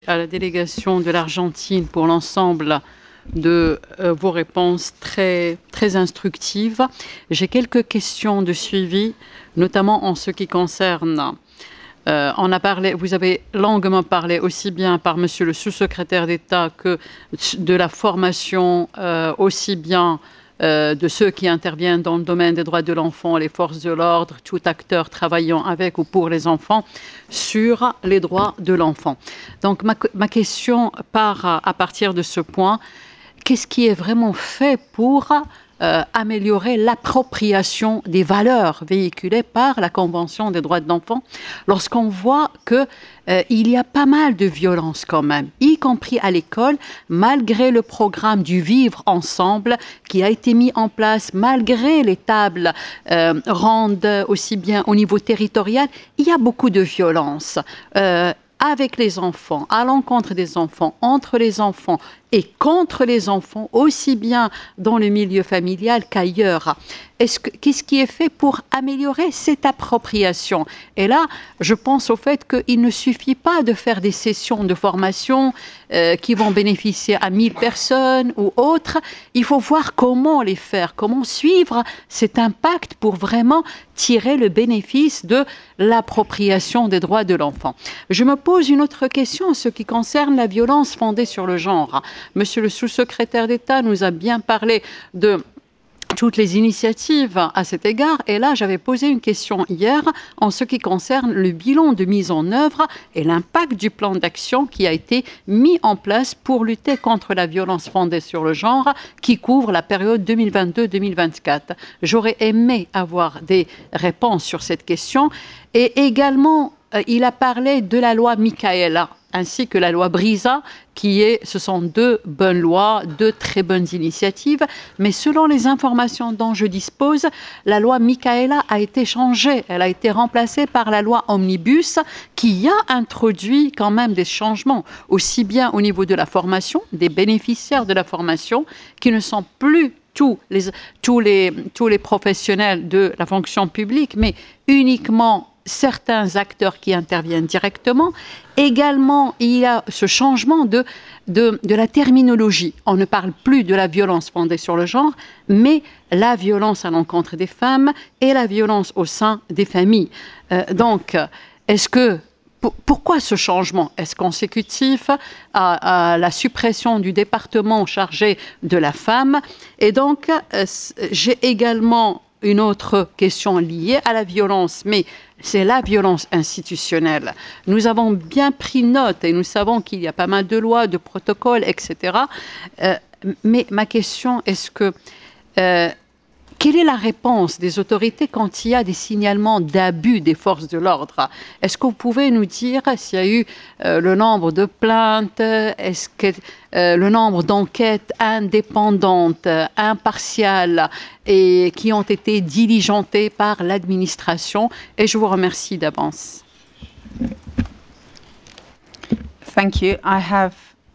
À la délégation de l'Argentine pour l'ensemble de vos réponses très instructives. J'ai quelques questions de suivi, notamment en ce qui concerne, vous avez longuement parlé aussi bien par Monsieur le sous-secrétaire d'État que de la formation, aussi bien de ceux qui interviennent dans le domaine des droits de l'enfant, les forces de l'ordre, tout acteur travaillant avec ou pour les enfants, sur les droits de l'enfant. Donc ma question part à partir de ce point. Qu'est-ce qui est vraiment fait pour améliorer l'appropriation des valeurs véhiculées par la Convention des droits de l'enfant, lorsqu'on voit qu'il y a pas mal de violence quand même, y compris à l'école, malgré le programme du vivre ensemble qui a été mis en place, malgré les tables rondes aussi bien au niveau territorial, il y a beaucoup de violence. Avec les enfants, à l'encontre des enfants, entre les enfants et contre les enfants, aussi bien dans le milieu familial qu'ailleurs. Qu'est-ce qui est fait pour améliorer cette appropriation? Et là, je pense au fait qu'il ne suffit pas de faire des sessions de formation qui vont bénéficier à 1000 personnes ou autres. Il faut voir comment les faire, comment suivre cet impact pour vraiment tirer le bénéfice de l'appropriation des droits de l'enfant. Je me pose une autre question en ce qui concerne la violence fondée sur le genre. Monsieur le sous-secrétaire d'État nous a bien parlé de toutes les initiatives à cet égard. Et là, j'avais posé une question hier en ce qui concerne le bilan de mise en œuvre et l'impact du plan d'action qui a été mis en place pour lutter contre la violence fondée sur le genre qui couvre la période 2022-2024. J'aurais aimé avoir des réponses sur cette question. Et également, il a parlé de la loi Micaela ainsi que la loi Brisa, ce sont deux bonnes lois, deux très bonnes initiatives, mais selon les informations dont je dispose, la loi Micaela a été changée, elle a été remplacée par la loi Omnibus, qui a introduit quand même des changements, aussi bien au niveau de la formation, des bénéficiaires de la formation, qui ne sont plus tous les professionnels de la fonction publique, mais uniquement certains acteurs qui interviennent directement. Également, il y a ce changement de la terminologie. On ne parle plus de la violence fondée sur le genre, mais la violence à l'encontre des femmes et la violence au sein des familles. Donc, pourquoi ce changement? Est-ce consécutif à la suppression du département chargé de la femme? Et donc, j'ai également une autre question liée à la violence, mais c'est la violence institutionnelle. Nous avons bien pris note et nous savons qu'il y a pas mal de lois, de protocoles, etc. Mais ma question est quelle est la réponse des autorités quand il y a des signalements d'abus des forces de l'ordre? Est-ce que vous pouvez nous dire s'il y a eu le nombre de plaintes, est-ce que le nombre d'enquêtes indépendantes, impartiales et qui ont été diligentées par l'administration? Et je vous remercie d'avance. Thank you. I have